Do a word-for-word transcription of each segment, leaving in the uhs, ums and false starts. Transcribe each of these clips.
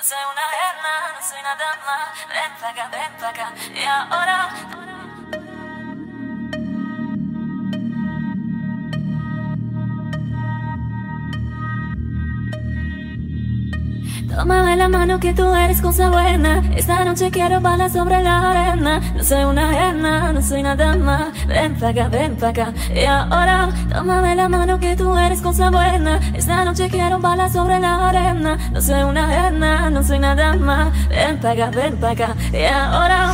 soy una eterna, no soy nada más. Ven pa' acá, ven pa' acá. Y ahora tómame la mano que tú eres cosa buena. Esta noche quiero balas sobre la arena. No soy una eterna, no soy nada más. Ven pa' acá, ven pa' acá. Y ahora tómame la mano que tú eres cosa buena. Esta noche quiero balas sobre la arena. No soy una eterna, no soy nada más. Ven pa' acá, ven pa' acá. Y ahora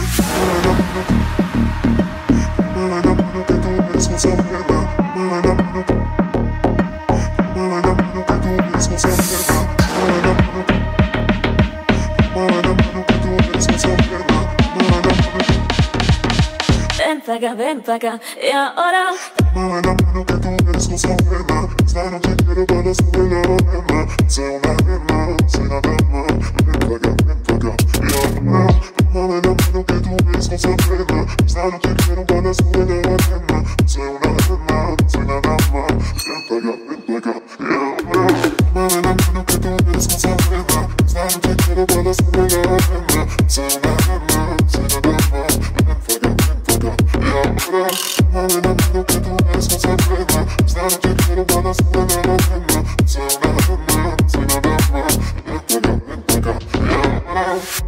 ven pa' acá, ven pa' acá. Y ahora tómame la mano que tú eres cosa buena. Esta noche quiero balas sobre la arena. Soy una eterna, soy nada más. Ven pa' acá, ven pa' acá. Y ahora tómame la mano que tú eres cosa buena. Esta noche quiero balas sobre la arena. Soy una eterna, soy nada más. Ven pa' acá, ven pa' acá. Y ahora tómame la mano que tú eres cosa buena. Esta noche quiero balas sobre la arena. Soy una eterna, soy nada más. Ven pa' acá, ven pa' acá. Y ahora tómame la mano que tú eres cosa buena. Esta noche quiero balas sobre la arena. Soy una eterna, soy nada más. Ven pa' acá, ven pa' acá. Y ahora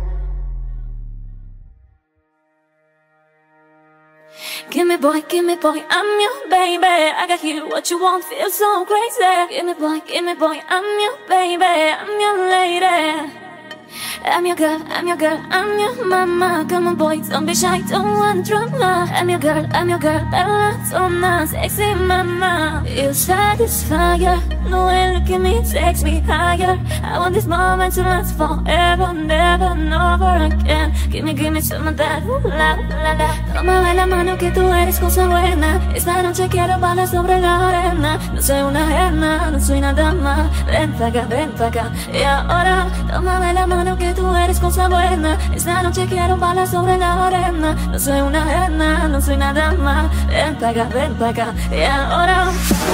give me boy, give me boy, I'm your baby. I got you, what you want, feel so crazy. Give me boy, give me boy, I'm your baby, I'm your lady. I'm your girl, I'm your girl, I'm your mama. Come on boy, don't be shy, don't want drama. I'm your girl, I'm your girl, bella, donna, sexy mama. You satisfy her, the way you look at me takes me higher. I want this moment to last forever, never, never again. Give me, give me some of that, ooh, la, la, la. Tómame la mano que tú eres cosa buena. Esta noche quiero balas sobre la arena. No soy una eterna, no soy nada más. Ven pa' acá, ven pa' acá. Y ahora tómame la mano que tú eres cosa buena. Esta noche quiero balas sobre la arena. No soy una eterna, no soy nada más. Ven pa' acá, ven pa' acá. Y ahora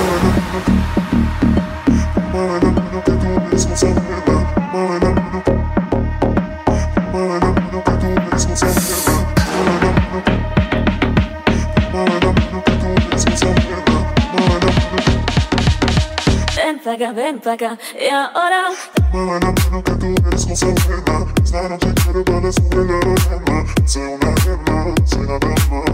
tómame la mano que tú eres cosa buena. Tómame la mano, tómame la mano que tú eres cosa buena. Tómame la mano, tómame la mano que tú eres cosa buena. Tómame la mano, ven pa' acá, ven pa' acá. Y ahora tómame la mano que tú eres cosa buena. Esta noche quiero balas sobre la arena. Soy una eterna, soy nada más.